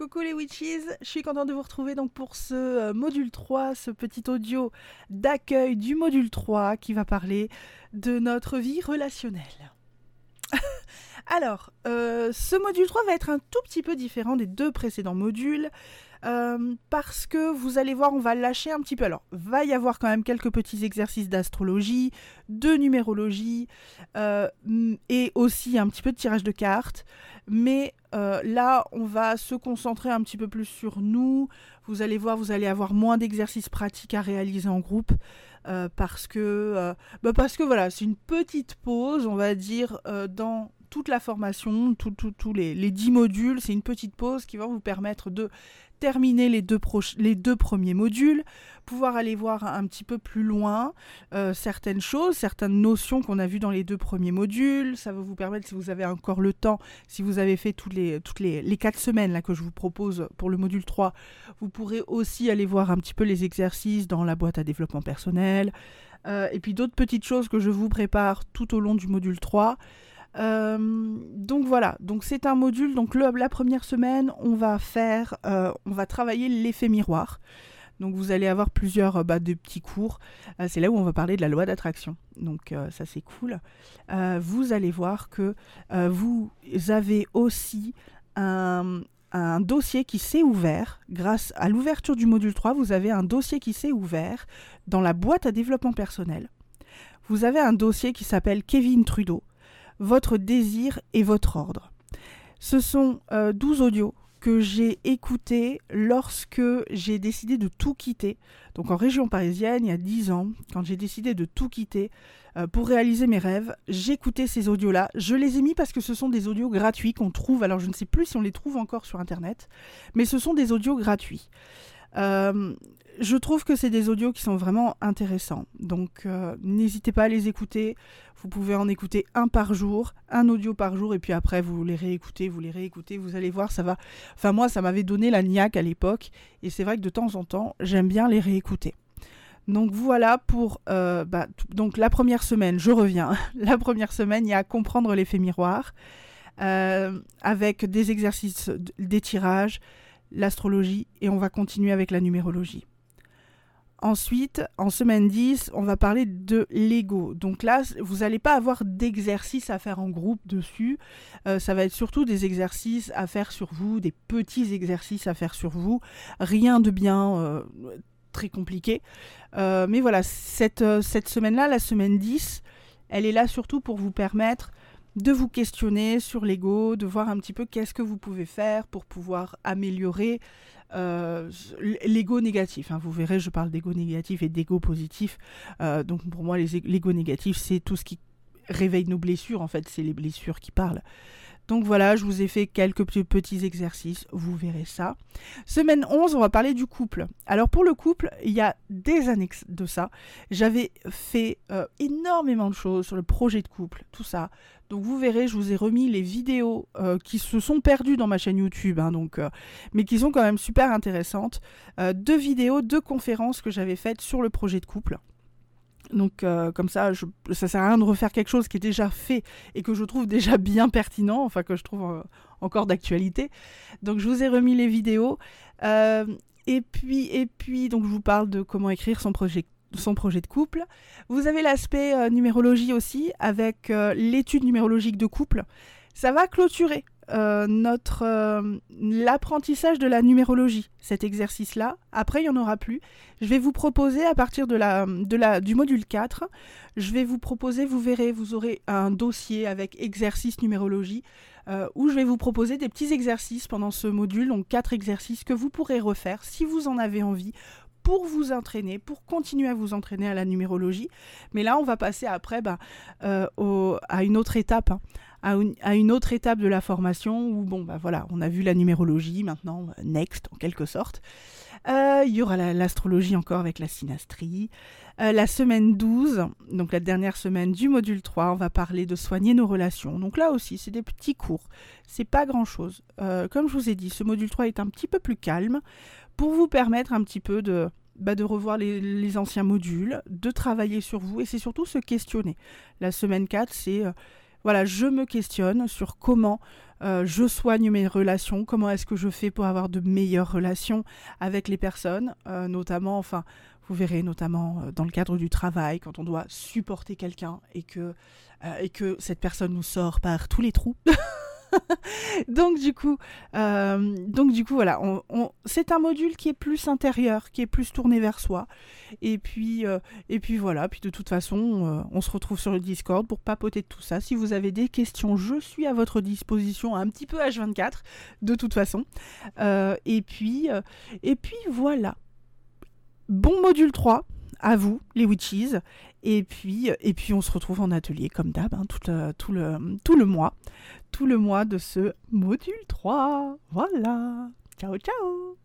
Coucou les witches, je suis contente de vous retrouver donc pour ce module 3, ce petit audio d'accueil du module 3 qui va parler de notre vie relationnelle. Alors, ce module 3 va être un tout petit peu différent des deux précédents modules parce que vous allez voir, on va lâcher un petit peu. Alors, va y avoir quand même quelques petits exercices d'astrologie, de numérologie et aussi un petit peu de tirage de cartes. Mais là, on va se concentrer un petit peu plus sur nous. Vous allez voir, vous allez avoir moins d'exercices pratiques à réaliser en groupe. Parce que voilà, c'est une petite pause, on va dire, dans toute la formation, tous les 10 modules. C'est une petite pause qui va vous permettre de terminer les deux premiers modules, pouvoir aller voir un petit peu plus loin certaines choses, certaines notions qu'on a vues dans les deux premiers modules. Ça va vous permettre, si vous avez encore le temps, si vous avez fait toutes les 4 semaines là, que je vous propose pour le module 3, vous pourrez aussi aller voir un petit peu les exercices dans la boîte à développement personnel, et puis d'autres petites choses que je vous prépare tout au long du module 3. Donc voilà, donc c'est un module, donc la première semaine on va travailler l'effet miroir. Donc vous allez avoir plusieurs de petits cours, c'est là où on va parler de la loi d'attraction, donc ça c'est cool. Vous allez voir que vous avez aussi un dossier qui s'est ouvert, grâce à l'ouverture du module 3, vous avez un dossier qui s'est ouvert dans la boîte à développement personnel. Vous avez un dossier qui s'appelle Kevin Trudeau, votre désir et votre ordre. Ce sont 12 audios que j'ai écoutés lorsque j'ai décidé de tout quitter. Donc en région parisienne, il y a 10 ans, quand j'ai décidé de tout quitter pour réaliser mes rêves, j'écoutais ces audios-là. Je les ai mis parce que ce sont des audios gratuits qu'on trouve. Alors je ne sais plus si on les trouve encore sur Internet, mais ce sont des audios gratuits. Je trouve que c'est des audios qui sont vraiment intéressants. Donc n'hésitez pas à les écouter. Vous pouvez en écouter un audio par jour, et puis après vous les réécoutez, vous allez voir, ça va. Enfin moi, ça m'avait donné la niaque à l'époque, et c'est vrai que de temps en temps, j'aime bien les réécouter. Donc voilà pour donc la première semaine, je reviens. La première semaine, il y a à comprendre l'effet miroir, avec des exercices, des tirages, l'astrologie, et on va continuer avec la numérologie. Ensuite, en semaine 10, on va parler de l'ego. Donc là, vous n'allez pas avoir d'exercices à faire en groupe dessus. Ça va être surtout des exercices à faire sur vous, des petits exercices à faire sur vous. Rien de bien très compliqué. Mais voilà, cette semaine-là, la semaine 10, elle est là surtout pour vous permettre de vous questionner sur l'ego, de voir un petit peu qu'est-ce que vous pouvez faire pour pouvoir améliorer l'ego négatif. Hein. Vous verrez, je parle d'ego négatif et d'ego positif. Donc pour moi, l'ego négatif, c'est tout ce qui réveille nos blessures. En fait, c'est les blessures qui parlent. Donc voilà, je vous ai fait quelques petits exercices, vous verrez ça. Semaine 11, on va parler du couple. Alors pour le couple, il y a des années de ça. J'avais fait énormément de choses sur le projet de couple, tout ça. Donc vous verrez, je vous ai remis les vidéos qui se sont perdues dans ma chaîne YouTube, hein, mais qui sont quand même super intéressantes. 2 vidéos, 2 conférences que j'avais faites sur le projet de couple. Donc comme ça sert à rien de refaire quelque chose qui est déjà fait et que je trouve déjà bien pertinent, enfin que je trouve encore d'actualité. Donc je vous ai remis les vidéos. Et puis donc je vous parle de comment écrire son projet de couple. Vous avez l'aspect numérologie aussi, avec l'étude numérologique de couple. Ça va clôturer l'apprentissage de la numérologie, cet exercice-là. Après, il n'y en aura plus. Je vais vous proposer, à partir du module 4, je vais vous proposer, vous verrez, vous aurez un dossier avec exercices numérologie, où je vais vous proposer des petits exercices pendant ce module, donc 4 exercices que vous pourrez refaire si vous en avez envie, pour vous entraîner, pour continuer à vous entraîner à la numérologie. Mais là, on va passer après à une autre étape, hein, à une autre étape de la formation où, voilà, on a vu la numérologie, maintenant, next, en quelque sorte. Il y aura l'astrologie encore avec la synastrie. La semaine 12, donc la dernière semaine du module 3, on va parler de soigner nos relations. Donc là aussi, c'est des petits cours. C'est pas grand-chose. Comme je vous ai dit, ce module 3 est un petit peu plus calme pour vous permettre un petit peu de revoir les anciens modules, de travailler sur vous, et c'est surtout se questionner. La semaine 4, c'est... voilà, je me questionne sur comment je soigne mes relations, comment est-ce que je fais pour avoir de meilleures relations avec les personnes, notamment, enfin, vous verrez notamment dans le cadre du travail, quand on doit supporter quelqu'un et que cette personne nous sort par tous les trous. Donc du coup, voilà, c'est un module qui est plus intérieur, qui est plus tourné vers soi. Et puis voilà, puis de toute façon, on se retrouve sur le Discord pour papoter de tout ça. Si vous avez des questions, je suis à votre disposition un petit peu H24, de toute façon. Et puis voilà. Bon module 3, à vous, les witches. Et puis on se retrouve en atelier, comme d'hab, hein, tout le mois. Tout le mois de ce module 3. Voilà. Ciao, ciao.